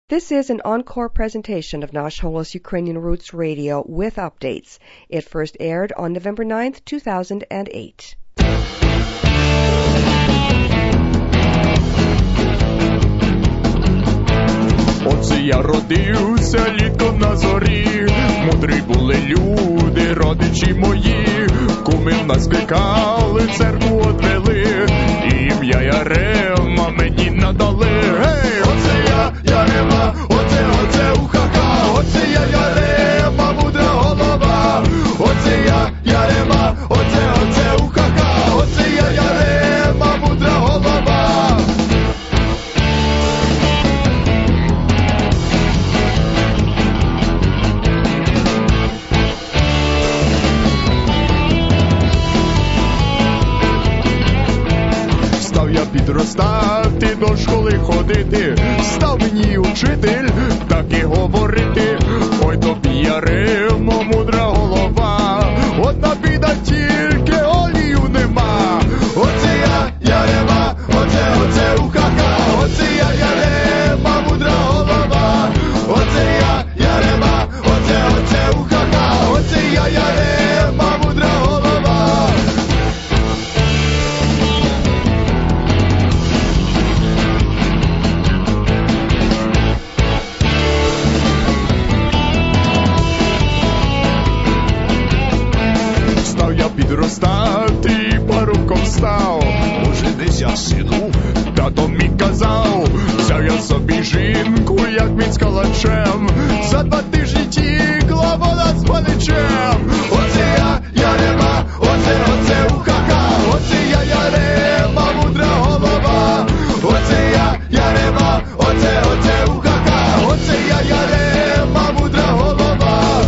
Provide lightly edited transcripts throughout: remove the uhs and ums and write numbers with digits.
This is an encore presentation of Nash Holos Ukrainian Roots Radio with updates. It first aired on November 9th, 2008. Оце я родився літом на зорі, мудрі були люди, родичі мої, куми в нас кликали, церкву одвели, і ім'я Ярема мені надали. Гей, оце я Ярема, оце ухака, оце я Ярема, мудра голова, оце я Ярема, оце ухака, оце я Ярема, мудра голова. Став я підростати, до школи ходити, став мені учитель так і говорити. Ой, тобі Яремо, мудра голова, одна біда тільки олію нема. Оце я Ярема, оце ухака, оце я Ярема, мудра голова, оце я Ярема, оце ухака, оце я Ярема, мудра голова. Підростати і парубком став. Оженися, сину, тато мій казав. Взяв я собі жінку, як міць з калачем. За 2 тижні тікла вона з паличем. Оце я Ярема, оце ухака, оце я Ярема, мудра голова. Оце я Ярема, оце ухака, оце я Ярема, мудра голова.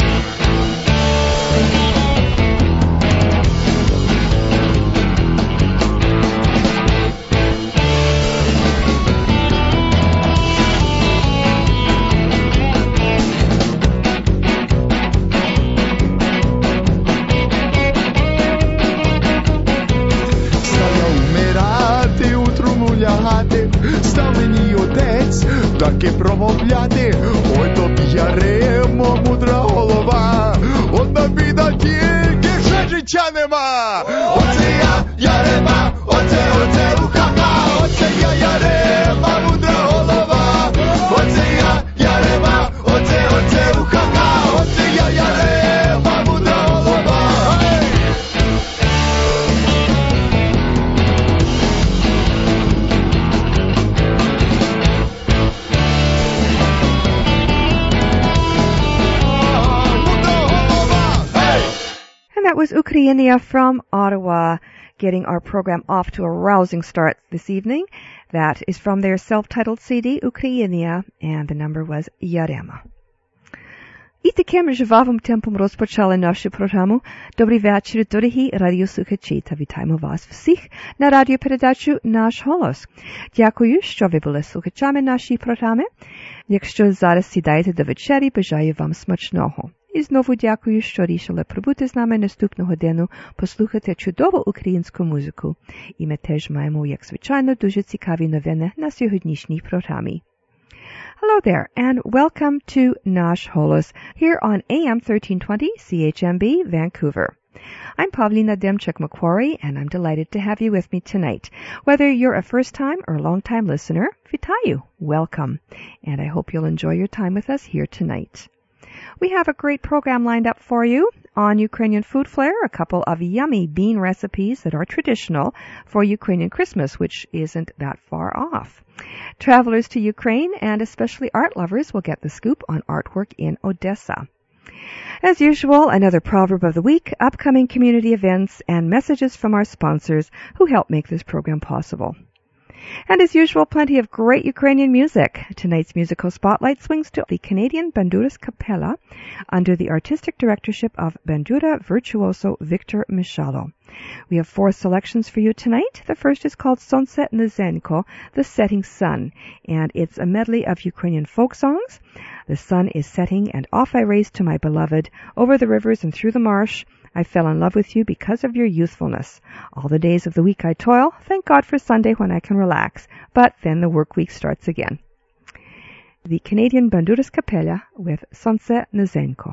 Став мені отець таки промовляти. Ой, тобі Яремо, мудра голова, одна біда тільки, що життя нема. Оце я Ярема, оце ухака, оце я Ярема, мудра голова, оце я Ярема, оце ухака, оце я Ярема, мудра голова. That was Ukrainia from Ottawa, getting our program off to a rousing start this evening. That is from their self-titled CD, Ukrainia, and the number was Ярема. І таким жвавим темпом розпочали нашу програму. Добрий вечір, дорогі радіослухачі, та вітаємо вас всіх на радіопередачу «Наш голос». Дякую, що ви були слухачами нашої програми. Якщо зараз сідаєте до вечері, бажаю вам смачного. І знову дякую, що рішили пробути з нами наступну годину, послухати чудову українську музику. І ми теж маємо, як звичайно, дуже цікаві новини на сьогоднішній програмі. Hello there, and welcome to Nash Holos, here on AM 1320 CHMB, Vancouver. I'm Pavlina Demchuk-Macquarie, and I'm delighted to have you with me tonight. Whether you're a first-time or long-time listener, vitayu, welcome, and I hope you'll enjoy your time with us here tonight. We have a great program lined up for you. On Ukrainian Food Flair, a couple of yummy bean recipes that are traditional for Ukrainian Christmas, which isn't that far off. Travelers to Ukraine, and especially art lovers, will get the scoop on artwork in Odessa. As usual, another proverb of the week, upcoming community events, and messages from our sponsors who help make this program possible. And as usual, plenty of great Ukrainian music. Tonight's musical spotlight swings to the Canadian Banduras Capella under the artistic directorship of Bandura virtuoso Victor Mishalo. We have 4 selections for you tonight. The first is called Sonset Nezenko, The Setting Sun, and it's a medley of Ukrainian folk songs. The sun is setting, and off I race to my beloved, over the rivers and through the marsh. I fell in love with you because of your youthfulness. All the days of the week I toil. Thank God for Sunday when I can relax. But then the work week starts again. the Canadian Banduras Capella with Sonce Nezenko.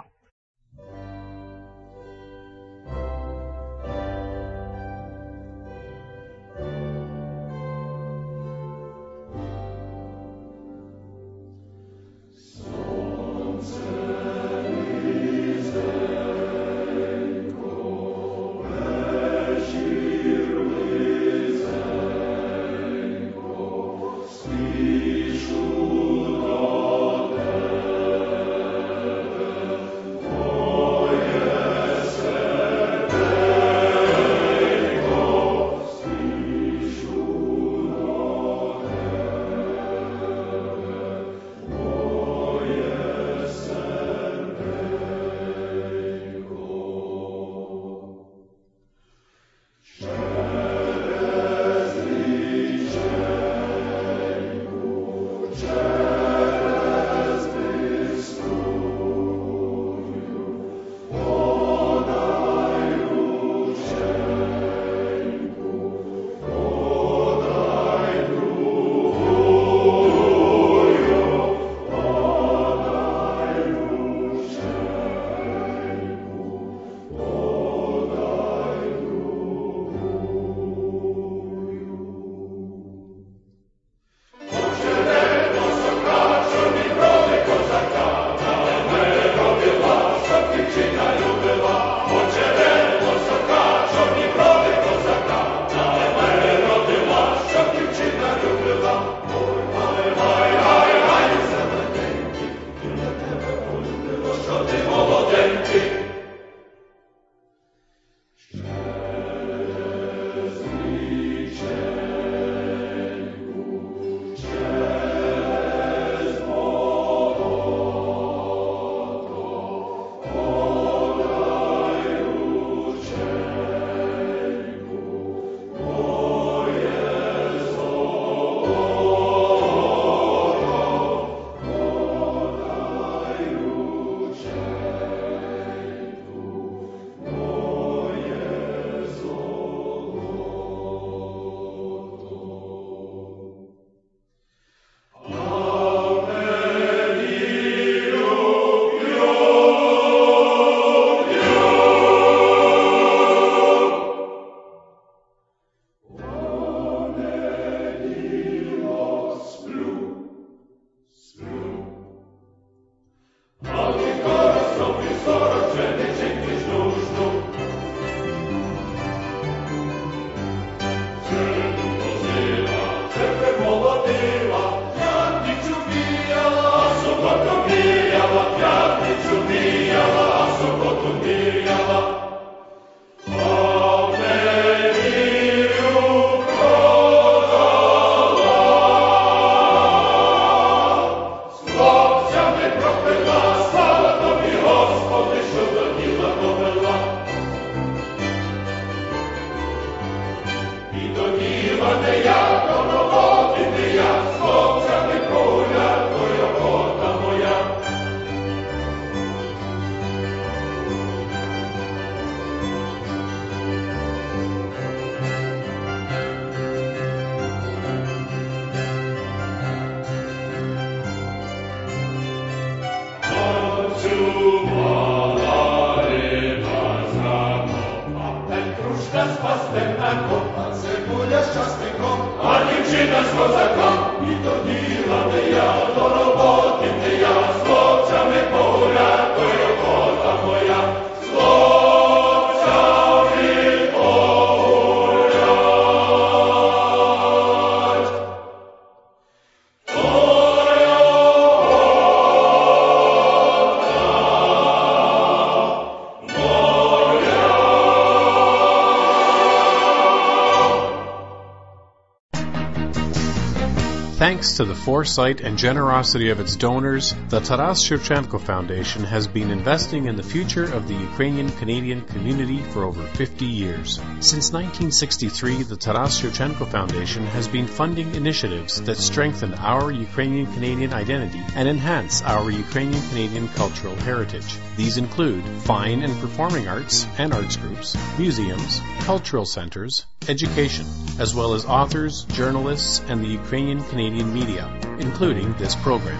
Thanks to the foresight and generosity of its donors, the Taras Shevchenko Foundation has been investing in the future of the Ukrainian-Canadian community for over 50 years. Since 1963, the Taras Shevchenko Foundation has been funding initiatives that strengthen our Ukrainian-Canadian identity and enhance our Ukrainian-Canadian cultural heritage. These include fine and performing arts and arts groups, museums, cultural centers, education, as well as authors, journalists, and the Ukrainian-Canadian media, including this program.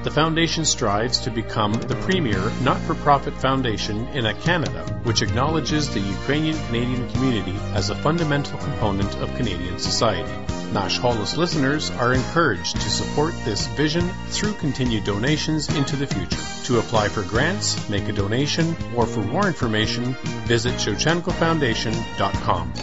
The foundation strives to become the premier not-for-profit foundation in Canada, which acknowledges the Ukrainian-Canadian community as a fundamental component of Canadian society. Nash Holos listeners are encouraged to support this vision through continued donations into the future. To apply for grants, make a donation, or for more information, visit ShevchenkoFoundation.com.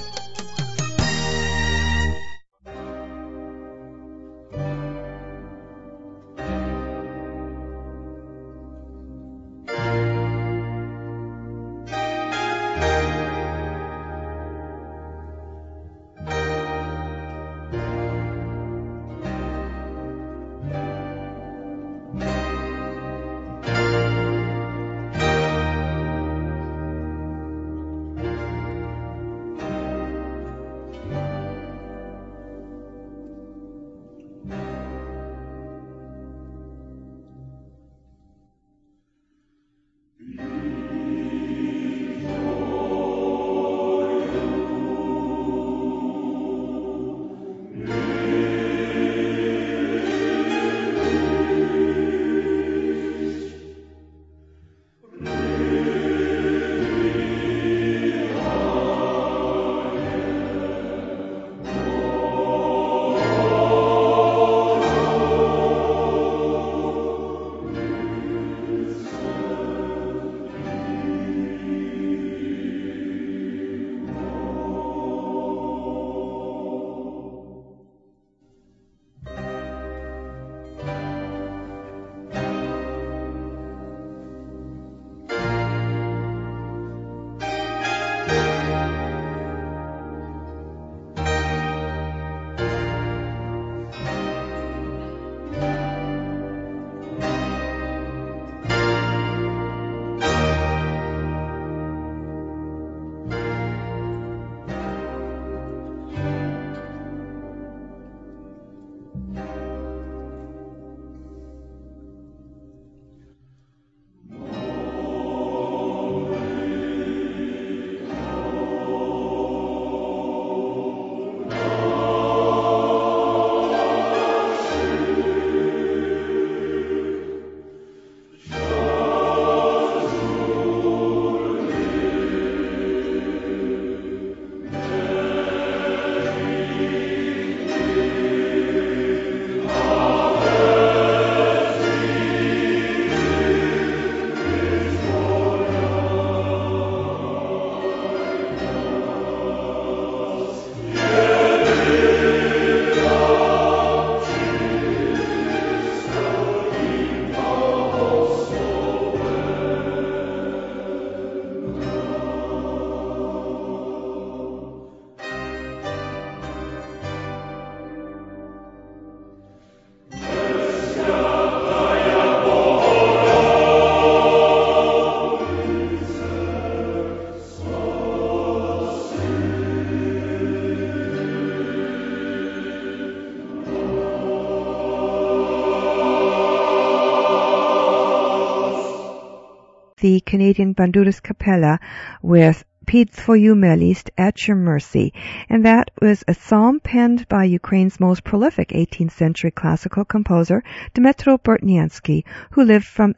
The Canadian Banduras Capella with Pid Tvoyu Milist at Your Mercy, and that was a psalm penned by Ukraine's most prolific 18th century classical composer, Dmytro Bortniansky, who lived from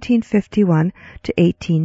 1751 to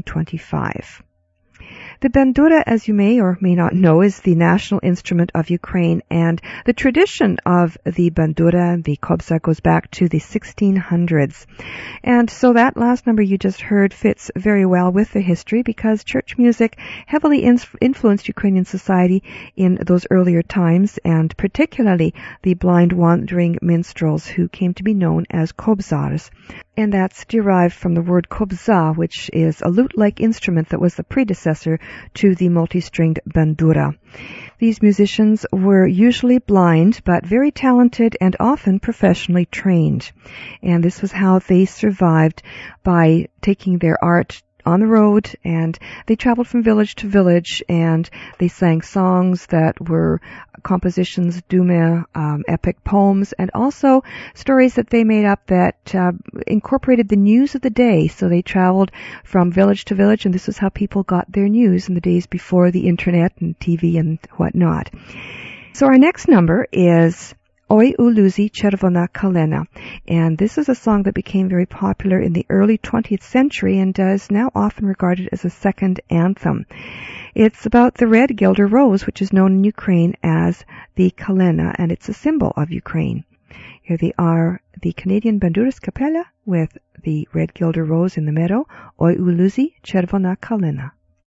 1825. The bandura, as you may or may not know, is the national instrument of Ukraine, and the tradition of the bandura, the kobza, goes back to the 1600s. And so that last number you just heard fits very well with the history, because church music heavily influenced Ukrainian society in those earlier times, and particularly the blind wandering minstrels who came to be known as kobzars. And that's derived from the word kobza, which is a lute-like instrument that was the predecessor to the multi-stringed bandura. These musicians were usually blind, but very talented and often professionally trained. And this was how they survived, by taking their art on the road, and they traveled from village to village, and they sang songs that were compositions, dume, epic poems, and also stories that they made up that incorporated the news of the day. So they traveled from village to village, and this is how people got their news in the days before the internet and TV and whatnot. So our next number is Oi u Luzy Czerwona Kalena. And this is a song that became very popular in the early 20th century and is now often regarded as a second anthem. It's about the red guelder rose, which is known in Ukraine as the Kalena, and it's a symbol of Ukraine. Here they are, the Canadian Banduras Capella with the red guelder rose in the meadow, Oi u Luzy Czerwona Kalena.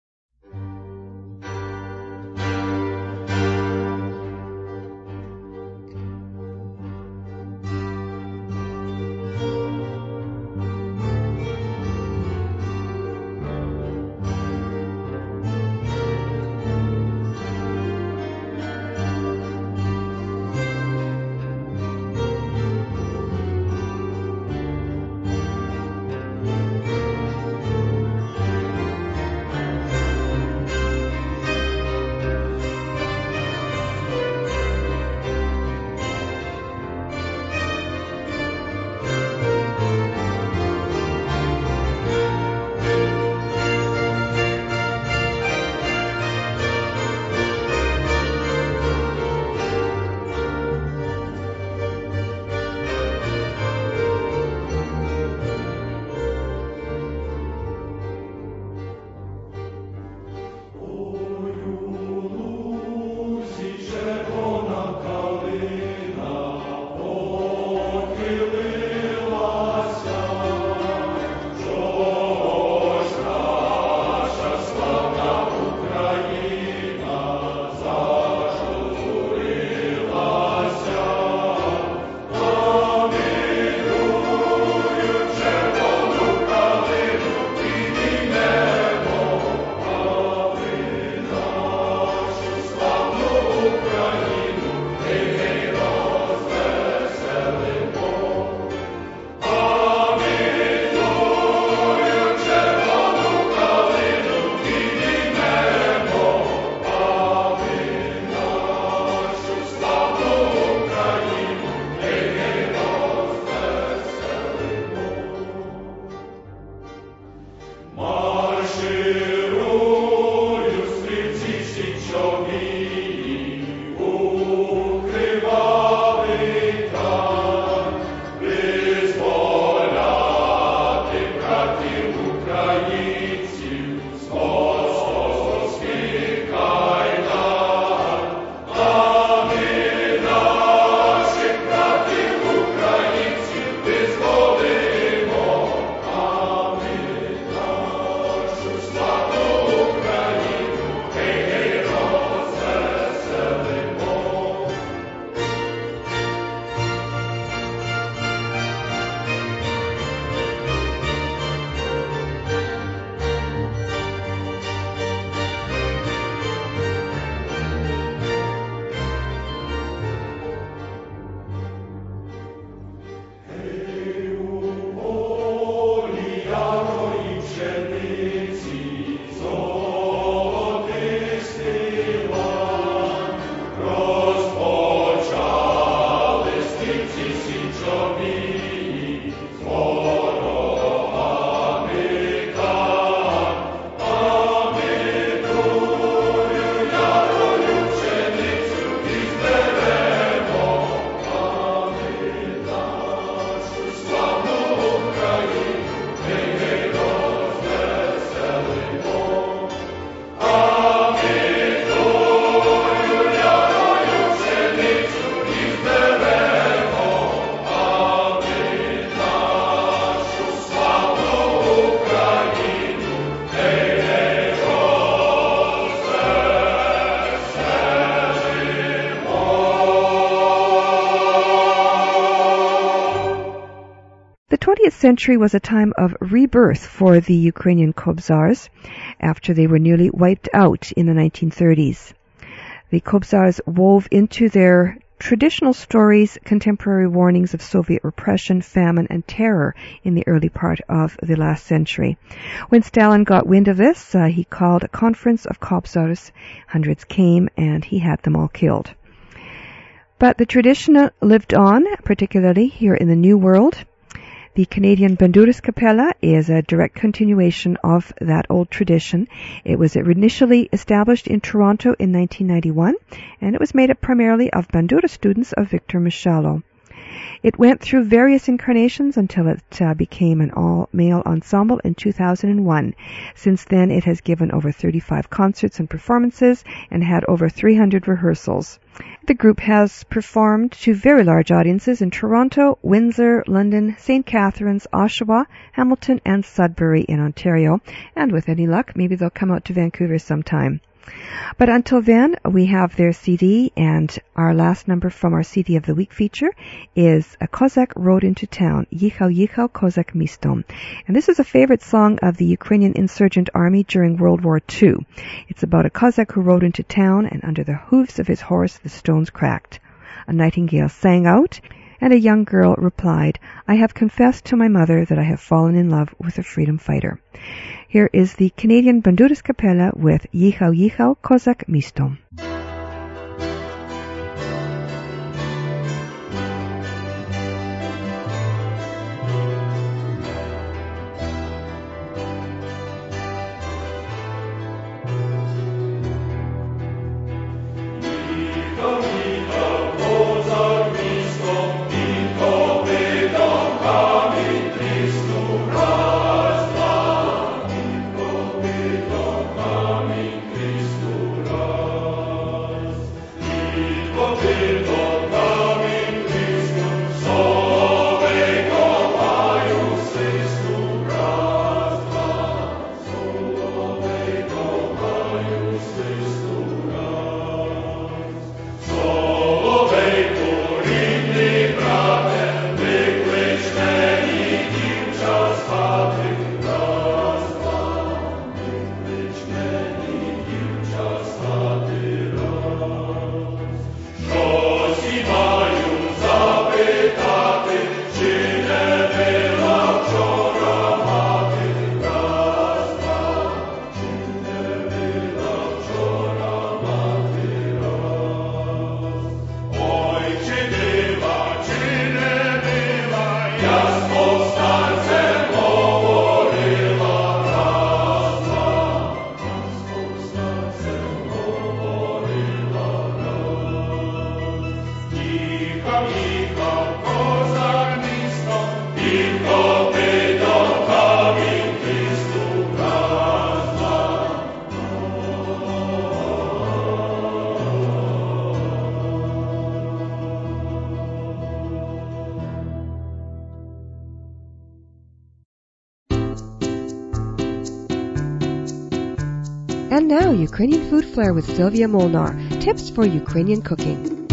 The 20th century was a time of rebirth for the Ukrainian Kobzars after they were nearly wiped out in the 1930s. The Kobzars wove into their traditional stories contemporary warnings of Soviet repression, famine, and terror in the early part of the last century. When Stalin got wind of this, he called a conference of Kobzars. Hundreds came, and he had them all killed. But the tradition lived on, particularly here in the New World. The Canadian Banduras Capella is a direct continuation of that old tradition. It was initially established in Toronto in 1991, and it was made up primarily of Bandura students of Victor Machalo. It went through various incarnations until it became an all-male ensemble in 2001. Since then, it has given over 35 concerts and performances and had over 300 rehearsals. The group has performed to very large audiences in Toronto, Windsor, London, St. Catharines, Oshawa, Hamilton, and Sudbury in Ontario. And with any luck, maybe they'll come out to Vancouver sometime. But until then, we have their CD, and our last number from our CD of the Week feature is A Cossack Rode into Town, Yichał Yichał Kozak Mistom. And this is a favorite song of the Ukrainian insurgent army during World War II. It's about a Cossack who rode into town, and under the hooves of his horse the stones cracked. A nightingale sang out, and a young girl replied, I have confessed to my mother that I have fallen in love with a freedom fighter. Here is the Canadian Banduras Capella with Yichał Yichał Kozak Mistom. And now, Ukrainian Food Flair with Sylvia Molnar. Tips for Ukrainian cooking.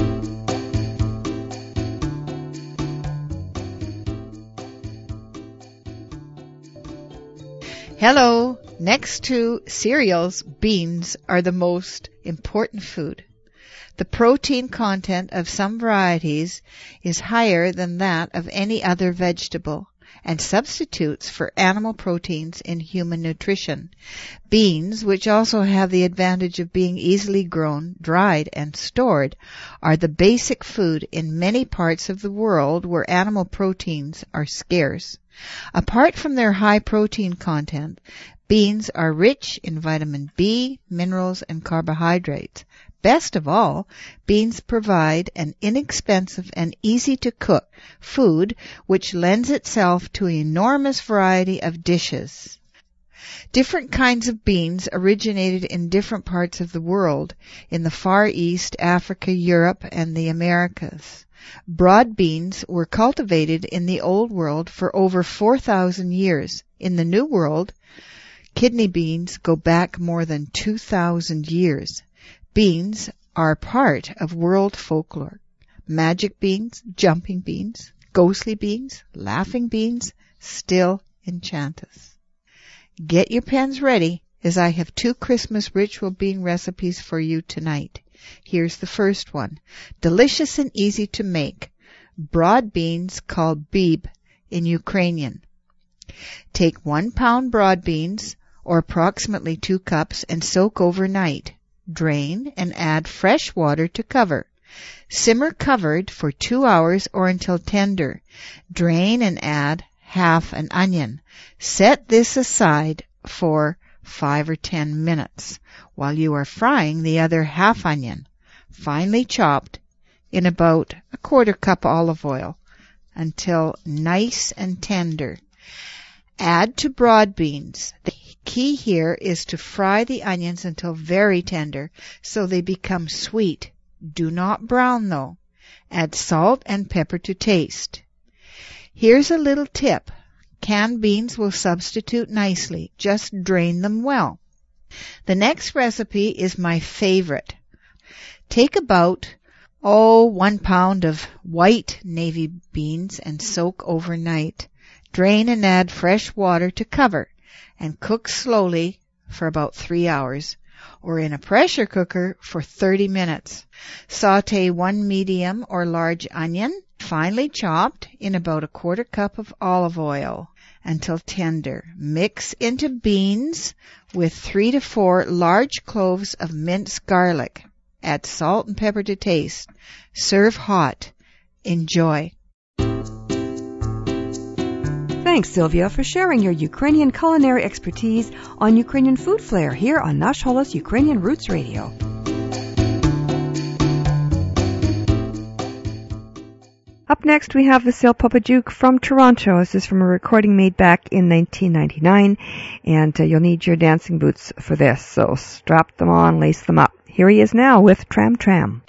Hello. Next to cereals, beans are the most important food. The protein content of some varieties is higher than that of any other vegetable, and substitutes for animal proteins in human nutrition. Beans, which also have the advantage of being easily grown, dried, and stored, are the basic food in many parts of the world where animal proteins are scarce. Apart from their high protein content, beans are rich in vitamin B, minerals, and carbohydrates. Best of all, beans provide an inexpensive and easy-to-cook food which lends itself to an enormous variety of dishes. Different kinds of beans originated in different parts of the world, in the Far East, Africa, Europe, and the Americas. Broad beans were cultivated in the Old World for over 4,000 years. In the New World, kidney beans go back more than 2,000 years. Beans are part of world folklore. Magic beans, jumping beans, ghostly beans, laughing beans still enchant us. Get your pens ready, as I have 2 Christmas ritual bean recipes for you tonight. Here's the first one. Delicious and easy to make. Broad beans called bib in Ukrainian. Take 1 pound broad beans, or approximately 2 cups, and soak overnight. Drain and add fresh water to cover. Simmer covered for 2 hours or until tender. Drain and add half an onion. Set this aside for 5 or 10 minutes while you are frying the other half onion, finely chopped, in about a 1/4 cup olive oil until nice and tender. Add to broad beans. The key here is to fry the onions until very tender so they become sweet. Do not brown though. Add salt and pepper to taste. Here's a little tip. Canned beans will substitute nicely. Just drain them well. The next recipe is my favorite. Take about 1 pound of white navy beans and soak overnight. Drain and add fresh water to cover and cook slowly for about 3 hours, or in a pressure cooker for 30 minutes. Sauté 1 medium or large onion, finely chopped, in about a 1/4 cup of olive oil until tender. Mix into beans with 3 to 4 large cloves of minced garlic. Add salt and pepper to taste. Serve hot. Enjoy. Thanks, Sylvia, for sharing your Ukrainian culinary expertise on Ukrainian Food Flair here on Nash Holos Ukrainian Roots Radio. Up next, we have Vasyl Popajuk from Toronto. This is from a recording made back in 1999, and you'll need your dancing boots for this, so strap them on, lace them up. Here he is now with Tram Tram.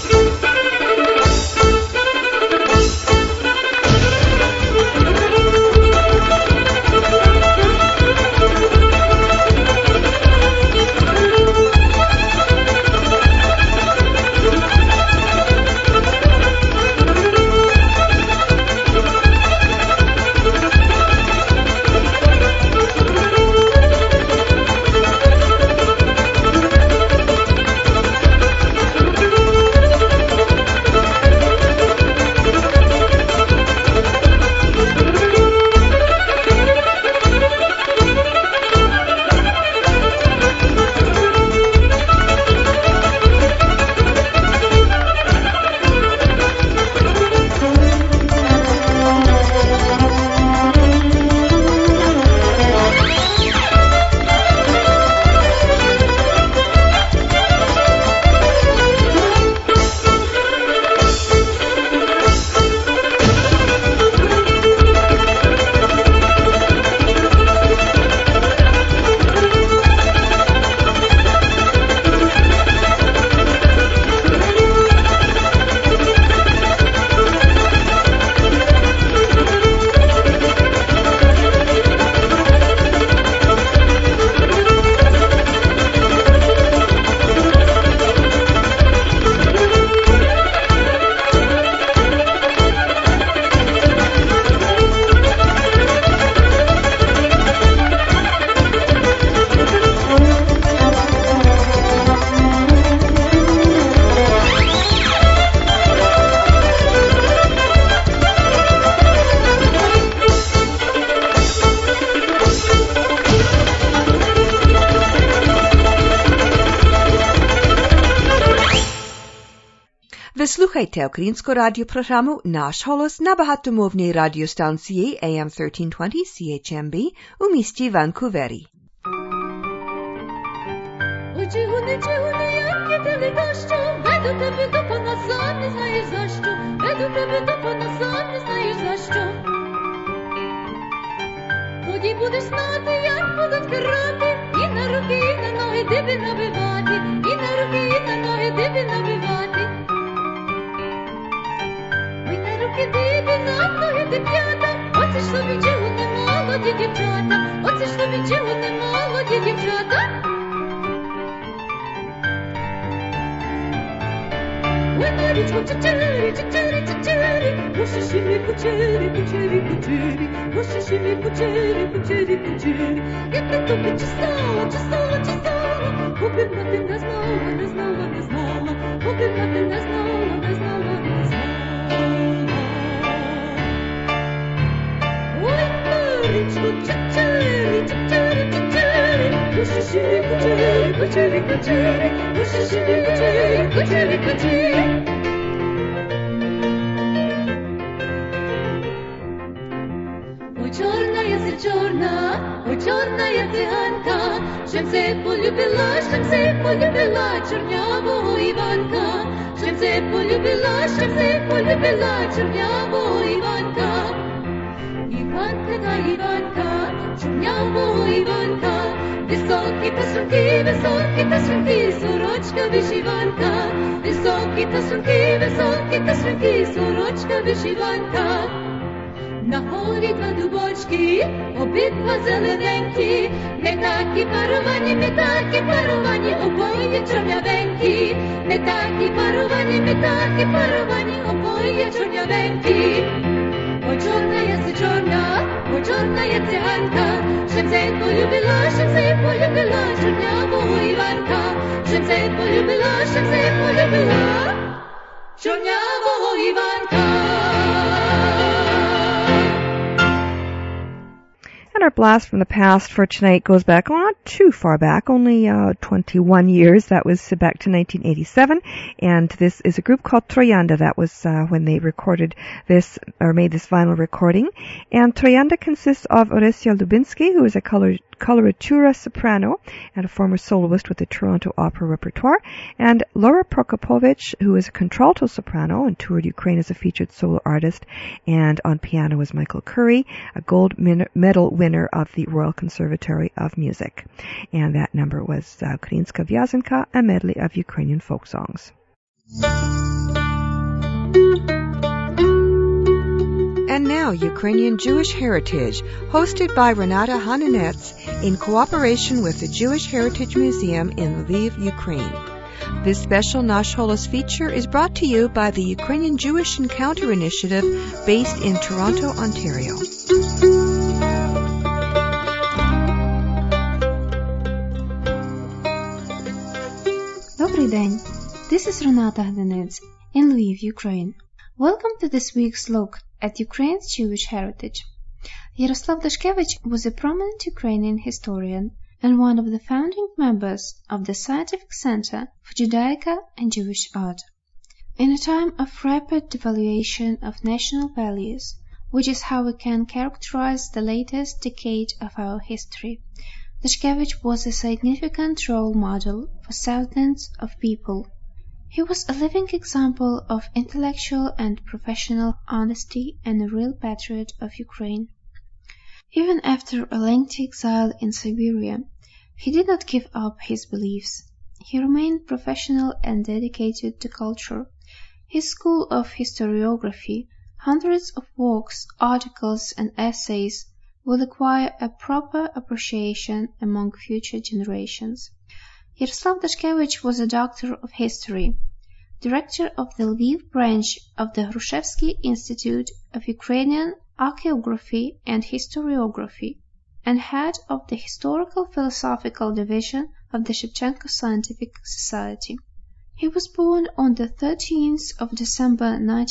Ви слухаєте українську радіопрограму «Наш голос» на багатомовній радіостанції AM 1320 CHMB у місті Ванкувері. Ой, чигуни, як кидали дощу, веду тебе до пана, сам не знаєш за що, веду тебе до пана, сам не знаєш за що. Тоді будеш знати, як будуть карати, і на руки, і на ноги диби набивати, і на руки, і на ноги диби набивати. Ой, на руки диби, на ноги деб'ята, оце ж тобі чигуни молоді дівчата, оце ж тобі чигуни молоді дівчата. Ой, річку чечері, чечері, чечері, пошишили кучері, кучері, кучері, пошишили кучері, кучері, кучері. Як ти тобі чесала, чесала, чесала, поки мати не знала, не знала, не знала, поки мати не знала, не знала, не знала. Ой, річку чечері, чечері, чечері, пошишили кучері, кучері, кучері, пошишили кучері, кучері, кучері. черна я циганка, Шлемце полюбила чорнявого Іванка, Шлемце полюбила чорнявого Іванка. Іванка та Іванка, чорнявого Іванка, високі та струнки, сорочка вишиванка, високі та струнки, сорочка вишиванка. На горі два дубочки, обидва зелененькі, не такі паровані, обоє чорнявенькі, не такі паровані, обоє чорнявенькі. Ой, чорна я циганка, Шлемце полюбила чорнявого Іванка, Шлемце полюбила чорнявого Іванка. And our blast from the past for tonight goes back, well, not too far back, only 21 years. That was back to 1987. And this is a group called Troyanda. That was when they recorded this, or made this vinyl recording. And Troyanda consists of Oresia Lubinsky, who is a coloratura soprano and a former soloist with the Toronto Opera repertoire, and Laura Prokopovich, who is a contralto soprano and toured Ukraine as a featured solo artist, and on piano was Michael Curry, a gold medal winner of the Royal Conservatory of Music. And that number was Ukrainska Vyazenka, a medley of Ukrainian folk songs. And now, Ukrainian Jewish Heritage, hosted by Renata Hananets in cooperation with the Jewish Heritage Museum in Lviv, Ukraine. This special Nash Holos feature is brought to you by the Ukrainian Jewish Encounter Initiative based in Toronto, Ontario. Добрий день. This is Renata Hananets in Lviv, Ukraine. Welcome to this week's look at Ukraine's Jewish heritage. Yaroslav Dashkevich was a prominent Ukrainian historian and one of the founding members of the Scientific Center for Judaica and Jewish Art. In a time of rapid devaluation of national values, which is how we can characterize the latest decade of our history, Dashkevich was a significant role model for thousands of people. He was a living example of intellectual and professional honesty and a real patriot of Ukraine. Even after a lengthy exile in Siberia, he did not give up his beliefs. He remained professional and dedicated to culture. His school of historiography, hundreds of works, articles, and essays will acquire a proper appreciation among future generations. Yaroslav Dashkevich was a doctor of history, director of the Lviv branch of the Hrushevsky Institute of Ukrainian Archaeography and Historiography, and head of the Historical Philosophical Division of the Shevchenko Scientific Society. He was born on the 13th of December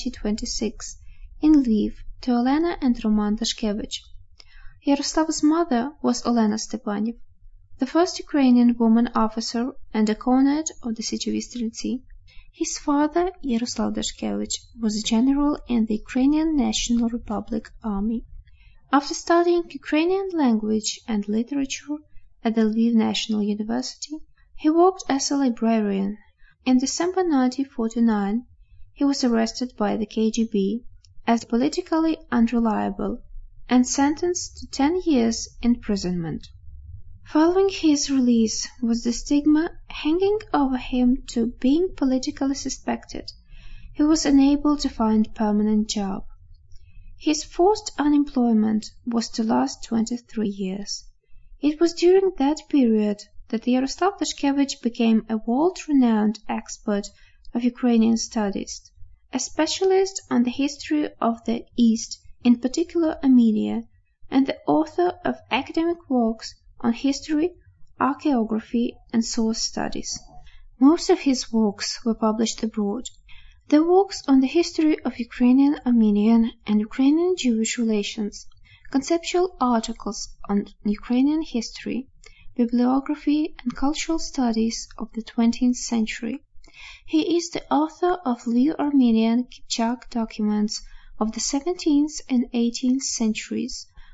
1926 in Lviv to Olena and Roman Dashkevich. Yaroslav's mother was Olena Stepanev, the first Ukrainian woman officer and a cornet of the city of Streltsy. His father, Yaroslav Dashkevich, was a general in the Ukrainian National Republic Army. After studying Ukrainian language and literature at the Lviv National University, he worked as a librarian. In December 1949, he was arrested by the KGB as politically unreliable and sentenced to 10 years imprisonment. Following his release was the stigma hanging over him to being politically suspected. He was unable to find a permanent job. His forced unemployment was to last 23 years. It was during that period that Yaroslav Dashkevich became a world-renowned expert of Ukrainian studies, a specialist on the history of the East, in particular Armenia, and the author of academic works on history, archaeography, and source studies. Most of his works were published abroad. The works on the history of Ukrainian, Armenian, and Ukrainian Jewish relations, conceptual articles on Ukrainian history, bibliography, and cultural studies of the 20th century. He is the author of Lviv-Armenian Kipchak documents of the 17th and 18th centuries,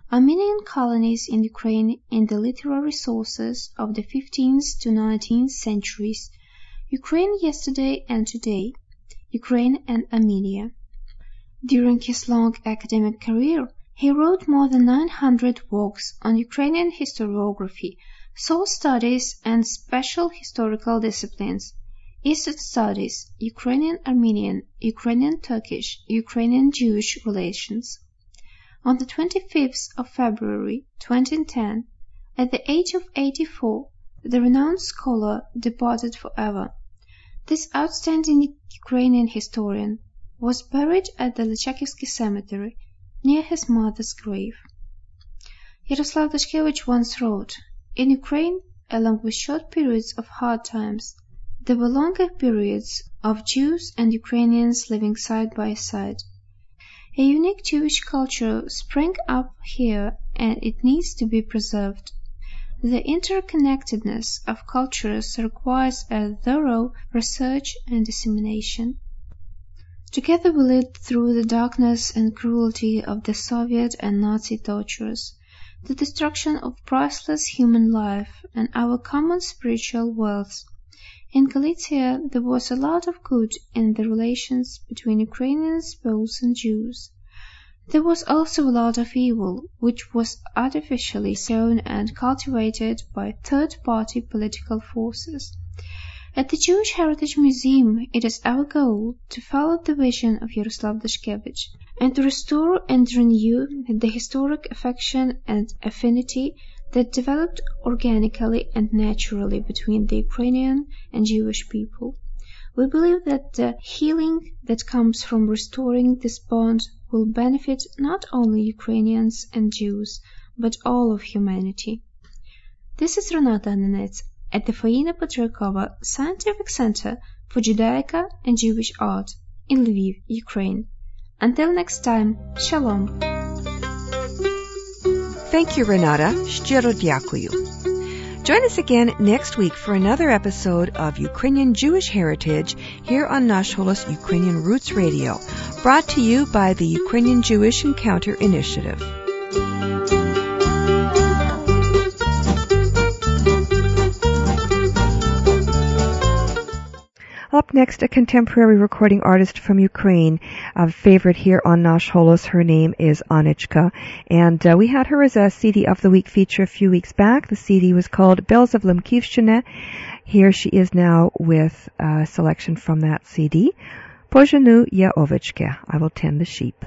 Armenian colonies in Ukraine in the literary sources of the 15th to 19th centuries, Ukraine yesterday and today, Ukraine and Armenia. During his long academic career, he wrote more than 900 works on Ukrainian historiography, source studies, and special historical disciplines: Eastern studies, Ukrainian-Armenian, Ukrainian-Turkish, Ukrainian-Jewish relations. On the 25th of February 2010, at the age of 84, the renowned scholar departed forever. This outstanding Ukrainian historian was buried at the Lychakivsky Cemetery, near his mother's grave. Yaroslav Dashkevich once wrote, "In Ukraine, along with short periods of hard times, there were longer periods of Jews and Ukrainians living side by side. A unique Jewish culture sprang up here and it needs to be preserved. The interconnectedness of cultures requires a thorough research and dissemination." Together we lived through the darkness and cruelty of the Soviet and Nazi tortures, the destruction of priceless human life and our common spiritual wealth. In Galicia there was a lot of good in the relations between Ukrainians, Poles and Jews. There was also a lot of evil, which was artificially sown and cultivated by third-party political forces. At the Jewish Heritage Museum, it is our goal to follow the vision of Yaroslav Dashkevich and to restore and renew the historic affection and affinity that developed organically and naturally between the Ukrainian and Jewish people. We believe that the healing that comes from restoring this bond will benefit not only Ukrainians and Jews, but all of humanity. This is Renata Nenets at the Faina Patriarkova Scientific Center for Judaica and Jewish Art in Lviv, Ukraine. Until next time, Shalom. Thank you, Renata. Щиро дякую. Join us again next week for another episode of Ukrainian Jewish Heritage here on Nash Holos Ukrainian Roots Radio, brought to you by the Ukrainian Jewish Encounter Initiative. Up next, a contemporary recording artist from Ukraine, a favorite here on Nash Holos. Her name is Anichka, and we had her as a CD of the Week feature a few weeks back. The CD was called Bells of Lemkivshchine. Here she is now with a selection from that CD. Pojenu ya ovechke, I will tend the sheep.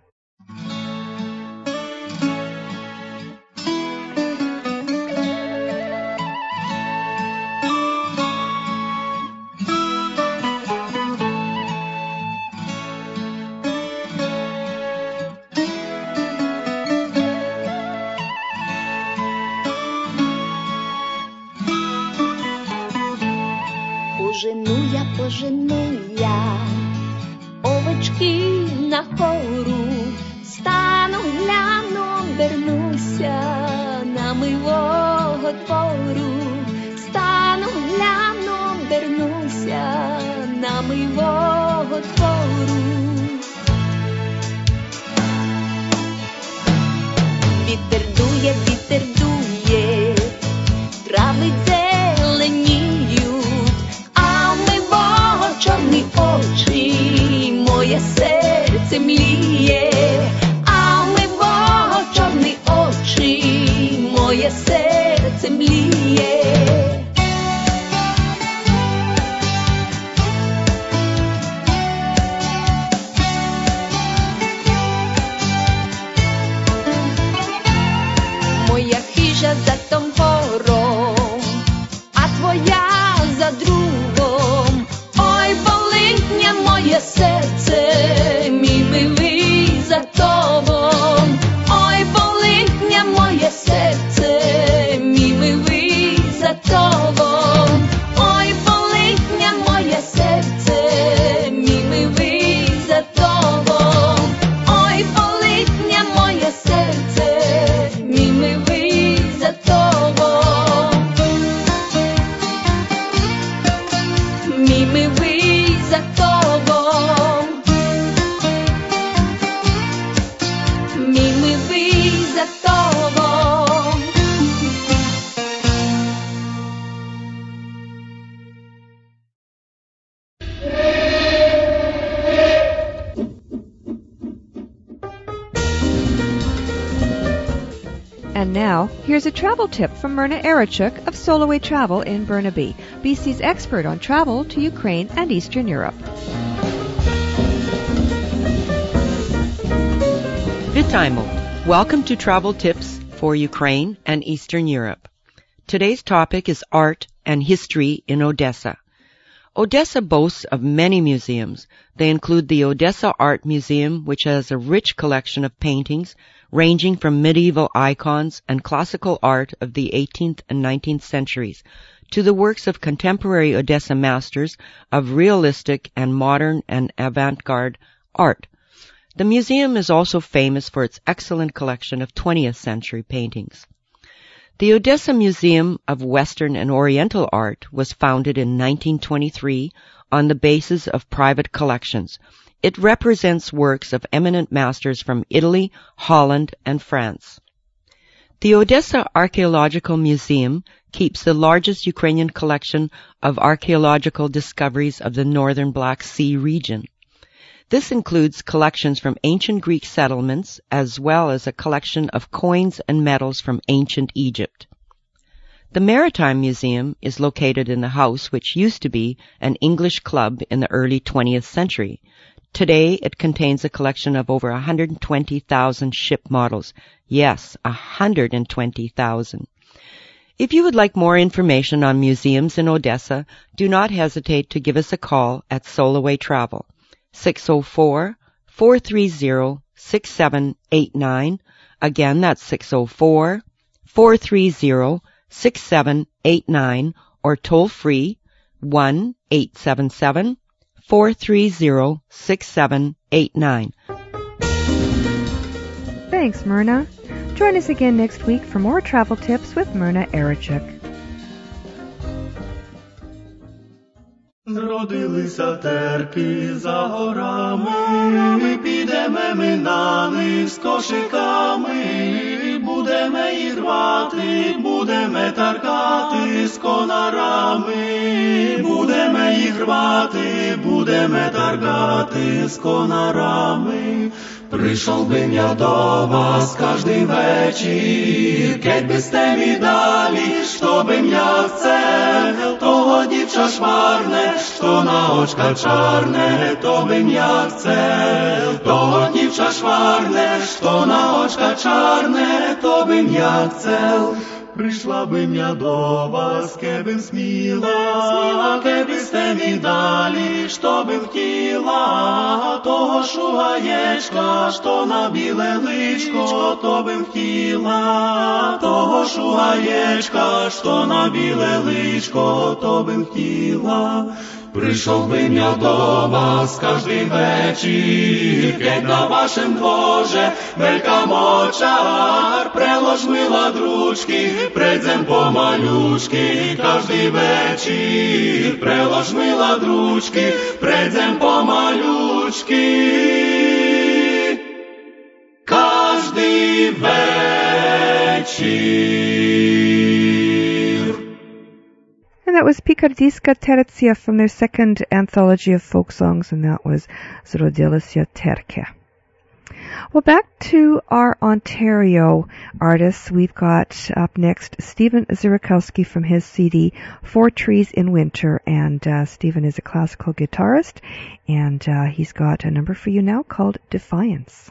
Пожену я овечки на хору, стану, гляну, вернуся на милого двору, стану, гляну, вернуся на милого двору. Вітер дує, трави чорні очі, моє серце мліє, а в мого чорні очі, моє серце мліє. Моя хижа за том гором, а твоя за другом. Моє серце, мій милий, за тобом. Ой, болить моє серце, мій милий, за тобом. Ой, болить моє серце, мій милий, за тобом. Ой, болить моє серце, мій милий, за тобом. now, here's a travel tip from Myrna Erichuk of Soloway Travel in Burnaby, BC's expert on travel to Ukraine and Eastern Europe. Vitaimo. Welcome to Travel Tips for Ukraine and Eastern Europe. Today's topic is art and history in Odessa. Odessa boasts of many museums. They include the Odessa Art Museum, which has a rich collection of paintings ranging from medieval icons and classical art of the 18th and 19th centuries to the works of contemporary Odessa masters of realistic and modern and avant-garde art. The museum is also famous for its excellent collection of 20th century paintings. The Odessa Museum of Western and Oriental Art was founded in 1923 on the basis of private collections. It represents works of eminent masters from Italy, Holland, and France. The Odessa Archaeological Museum keeps the largest Ukrainian collection of archaeological discoveries of the northern Black Sea region. This includes collections from ancient Greek settlements as well as a collection of coins and medals from ancient Egypt. The Maritime Museum is located in the house which used to be an English club in the early 20th century. Today it contains a collection of over 120,000 ship models. Yes, 120,000. If you would like more information on museums in Odessa, do not hesitate to give us a call at Soloway Travel. 604-430-6789. Again, that's 604-430-6789 or toll free 1-877-430-6789. Thanks, Myrna. Join us again next week for more travel tips with Myrna Erichuk. Зродилися терки за горами, підемо ми на них з кошиками, будемо їх рвати, будемо таркати з конарами, будемо їх рвати, будемо таркати з конарами. Прийшов би я до вас каждый вечір, кеть би сте мі далі, що би я chcel, того дівча шварне, що на очка чарне, то би я chcel, того дівча шварне, що на очка чарне, то би я chcel. Прийшла би я до вас, кеби сміла, кеби сте мі далі, що би хотіла, того шугаєчка, що на біле личко, то би хотіла, того шугаєчка, що на біле личко, то би хотіла. Прийшов би я до вас каждый вечір, кеть на вашем дворе велька мочар, преложила дручки, предзем помалючки, каждый вечір, преложила дручки, предзем помалючки, каждый вечір. And that was Pikardiska Tercia from their second anthology of folk songs, and that was Zrodilisia Terke. Well, back to our Ontario artists. We've got up next Stephen Zurikowski from his CD, Four Trees in Winter, and Stephen is a classical guitarist, and he's got a number for you now called Defiance.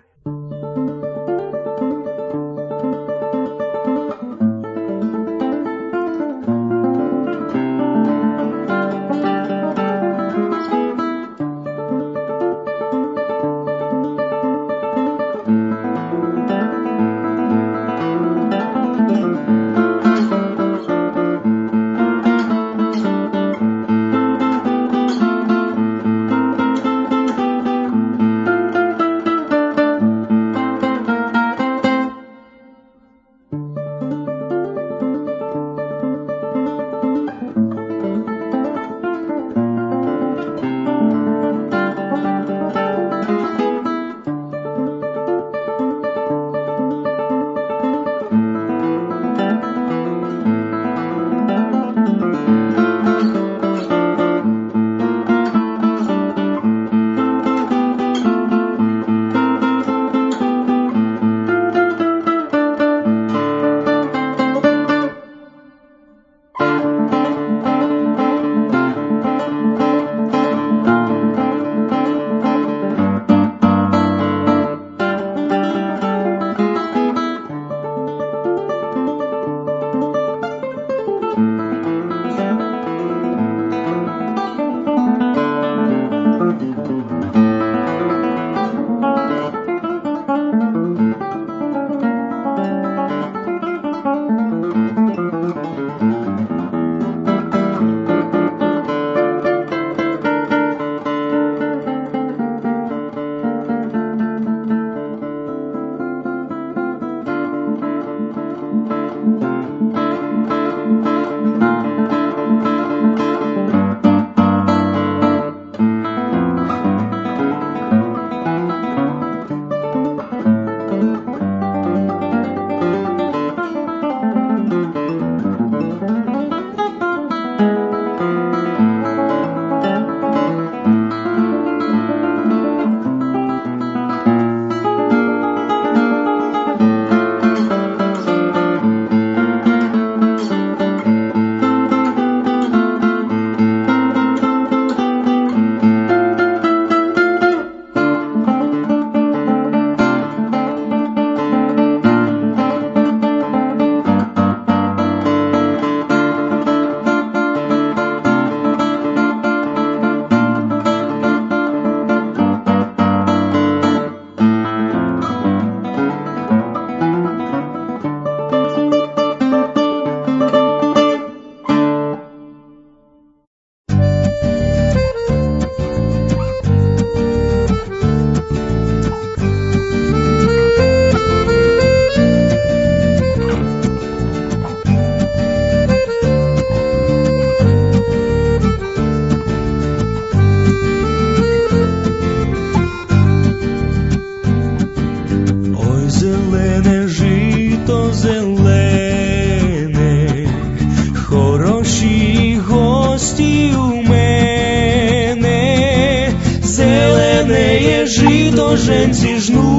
женці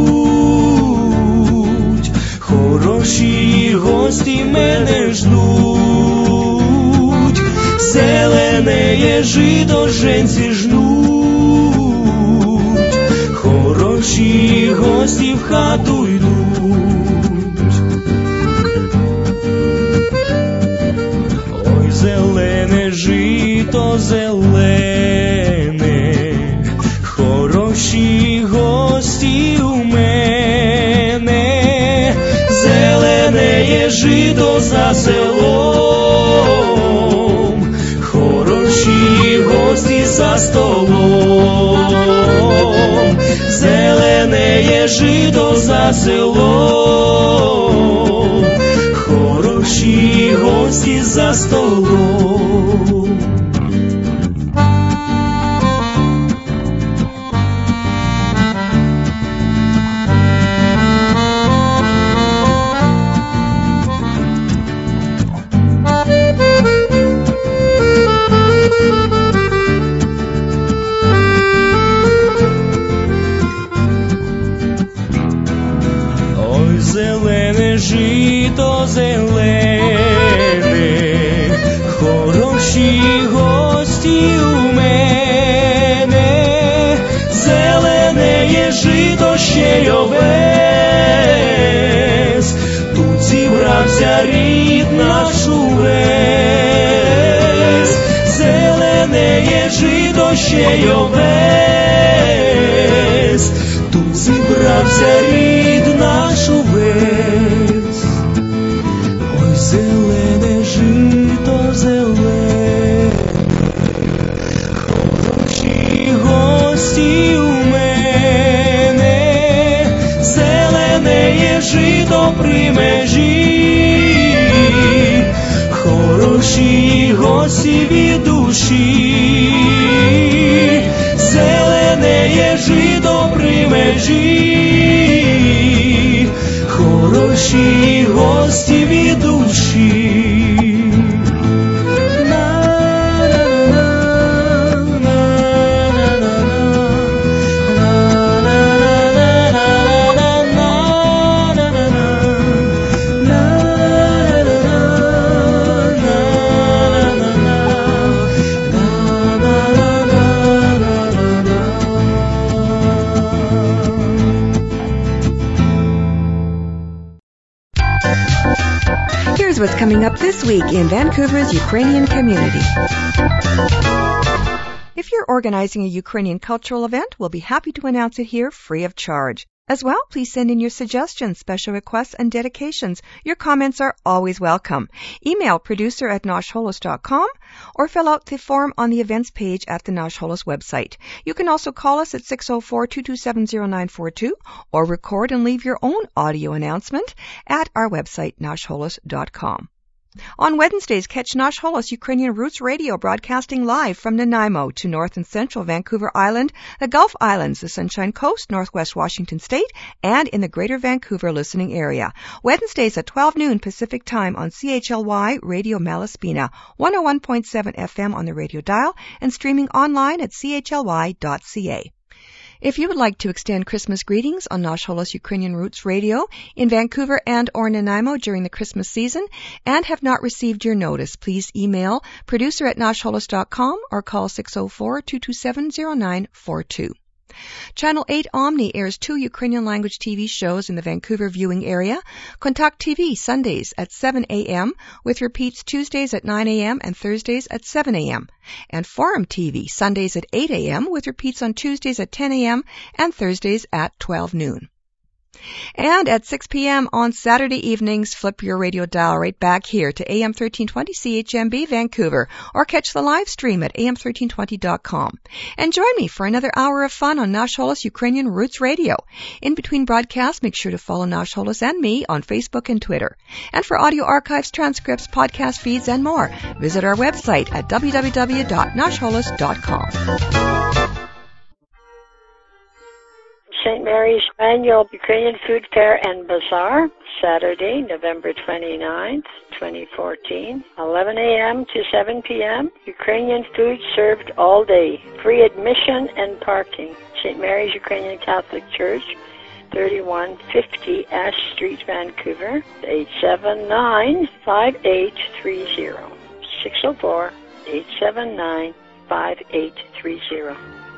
жнуть, хороші гості мене ждуть, зелене жито женці жнуть, хороші гості в хату йдуть. Ой, зелене жито зелене, хороші гості у мене, зелене є жито за селом, хороші гості за столом, зелене є жито за селом, хороші гості за столом. Зелене жито зелене, хороші гості у мене, зелене є жито ще й овес, тут зібрався рід наш увесь, зелене є жито ще й овес, тут зібрався рід наш увесь. Ой, зелене жито зелене, хороші гості у мене, зелене є жито при межі, хороші гості від душі, зелене є жито при межі, хороші гості від душі. Here's what's coming up this week in Vancouver's Ukrainian community. If you're organizing a Ukrainian cultural event, we'll be happy to announce it here free of charge. As well, please send in your suggestions, special requests, and dedications. Your comments are always welcome. Email producer@noshholos.com or fill out the form on the events page at the Nosh Holos website. You can also call us at 604-227-0942 or record and leave your own audio announcement at our website, noshholos.com. On Wednesdays, catch Nosh Holos Ukrainian Roots Radio broadcasting live from Nanaimo to North and Central Vancouver Island, the Gulf Islands, the Sunshine Coast, Northwest Washington State, and in the Greater Vancouver listening area. Wednesdays at 12 noon Pacific Time on CHLY Radio Malaspina, 101.7 FM on the radio dial, and streaming online at chly.ca. If you would like to extend Christmas greetings on Nosh Holos Ukrainian Roots Radio in Vancouver and or Nanaimo during the Christmas season and have not received your notice, please email producer@noshholos.com or call 604-227-0942. Channel 8 Omni airs 2 Ukrainian language TV shows in the Vancouver viewing area. Kontakt TV Sundays at 7 a.m. with repeats Tuesdays at 9 a.m. and Thursdays at 7 a.m. And Forum TV Sundays at 8 a.m. with repeats on Tuesdays at 10 a.m. and Thursdays at 12 noon. And at 6 p.m. on Saturday evenings, flip your radio dial right back here to AM 1320 CHMB Vancouver or catch the live stream at am1320.com. And join me for another hour of fun on Nosh Holos Ukrainian Roots Radio. In between broadcasts, make sure to follow Nosh Holos and me on Facebook and Twitter. And for audio archives, transcripts, podcast feeds, and more, visit our website at www.noshholos.com. St. Mary's Annual Ukrainian Food Fair and Bazaar, Saturday, November 29th, 2014, 11 a.m. to 7 p.m. Ukrainian food served all day. Free admission and parking. St. Mary's Ukrainian Catholic Church, 3150 Ash Street, Vancouver, 879-5830. 604-879-5830.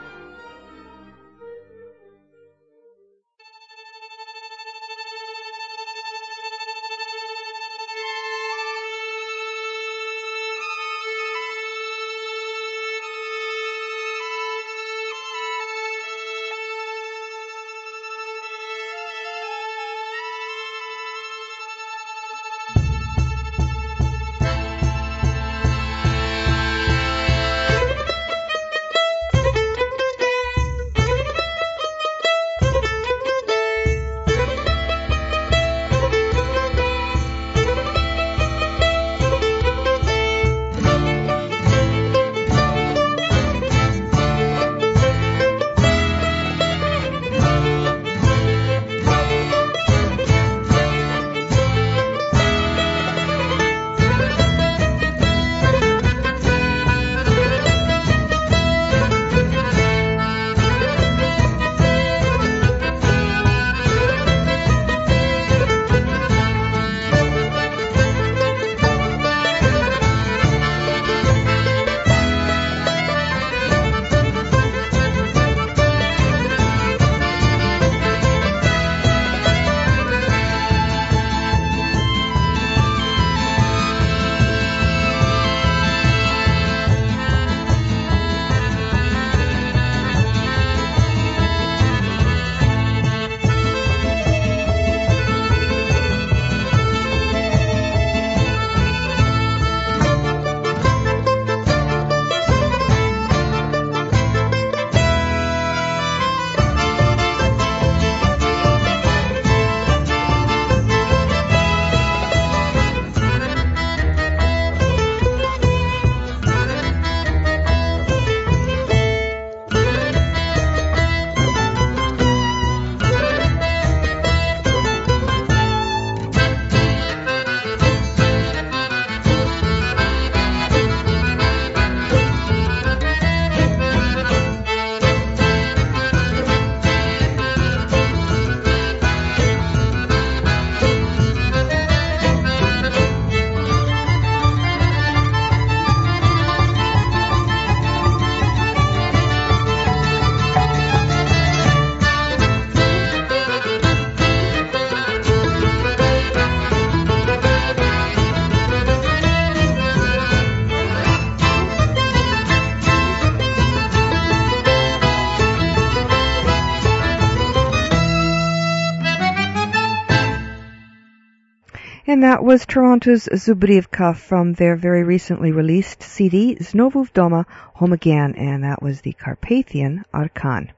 And that was Toronto's Zubrivka from their very recently released CD, Znovu Vdoma, Home Again, and that was the Carpathian Arkan.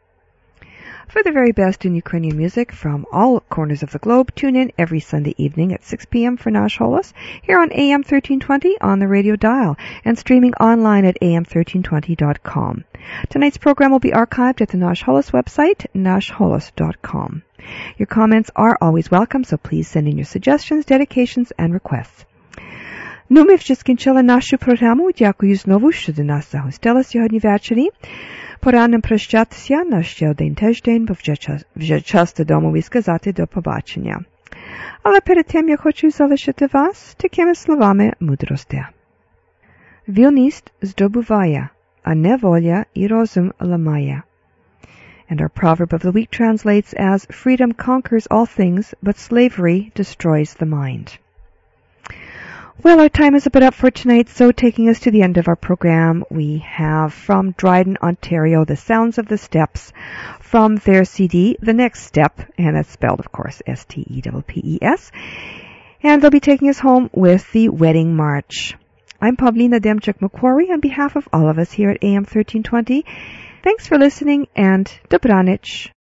For the very best in Ukrainian music from all corners of the globe, tune in every Sunday evening at 6 p.m. for Nash Holos here on AM 1320 on the radio dial and streaming online at am1320.com. Tonight's program will be archived at the Nash Holos website, nashholos.com. Your comments are always welcome, so please send in your suggestions, dedications, and requests. Ну, ми вже скінчили нашу програму. Дякую знову, що до нас загостили сьогодні ввечері. Пора нам прощатися на ще один тиждень, бо вже час додому і сказати до побачення. Але перед тим я хочу залишити вас такими словами мудрості. Вільність здобуває, а неволя і розум ламає. And our proverb of the week translates as, freedom conquers all things, but slavery destroys the mind. Well, our time is about up for tonight, so taking us to the end of our program, we have from Dryden, Ontario, The Sounds of the Steps, from their CD, The Next Step, and that's spelled, of course, S-T-E-P-P-E-S, and they'll be taking us home with the Wedding March. I'm Pavlina Demchuk-McQuarrie on behalf of all of us here at AM 1320. Thanks for listening, and dobranich.